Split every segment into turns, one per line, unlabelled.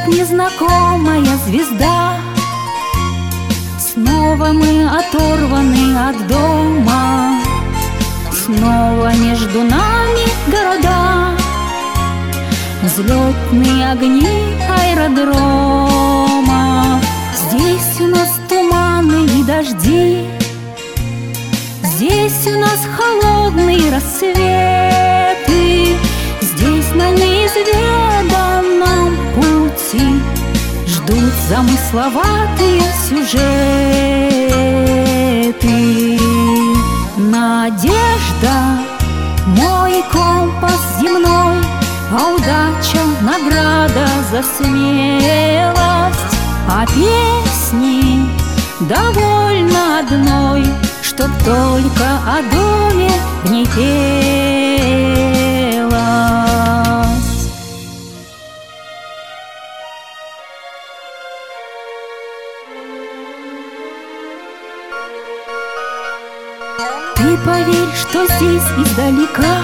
незнакомая звезда. Снова мы оторваны от дома, снова между нами города, взлетные огни аэродрома. Здесь у нас туманы и дожди, здесь у нас холодные рассветы, здесь на неизведанном пути ждут замысловатые сюжеты. Надежда — мой компас земной, а удача — награда за смелость. А песни довольно одной, чтоб только о доме в ней пелось. Ты поверь, что здесь издалека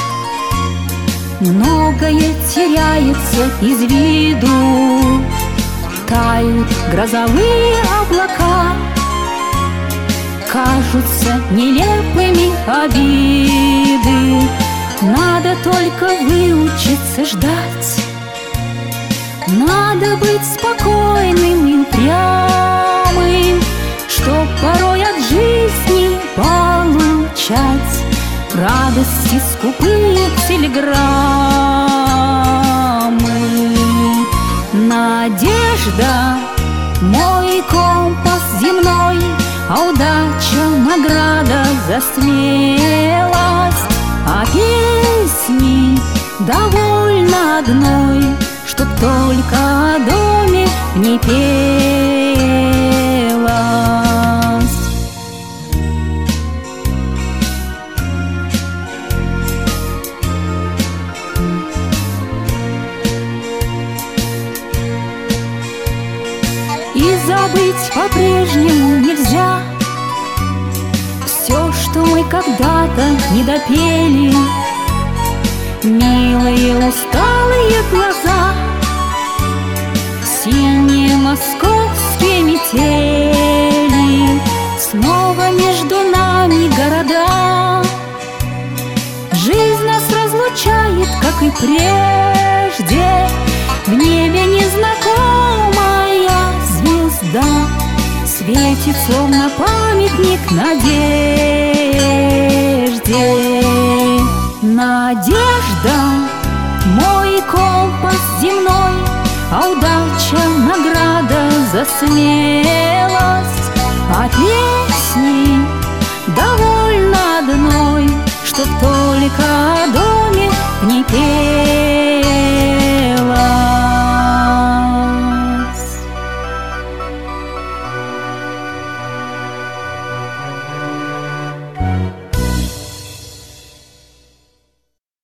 многое теряется из виду. Тают грозовые облака, кажутся нелепыми обиды. Надо только выучиться ждать, надо быть спокойным и упрямым, чтоб порой от жизни получать радости скупые телеграммы. Надежда — мой компас земной, а удача — награда за смелость. А песни довольно одной, чтоб только о доме в ней пелось. И забыть по-прежнему нельзя все, что мы когда-то не допели. Милые усталые глаза, синие московские метели, снова между нами города. Жизнь нас разлучает, как и прежде, в небе незнакомая звезда светит, словно памятник надежде. Надежда — мой компас земной, а удача — награда за смелость. А песни довольно одной, чтоб только о доме в ней пелось.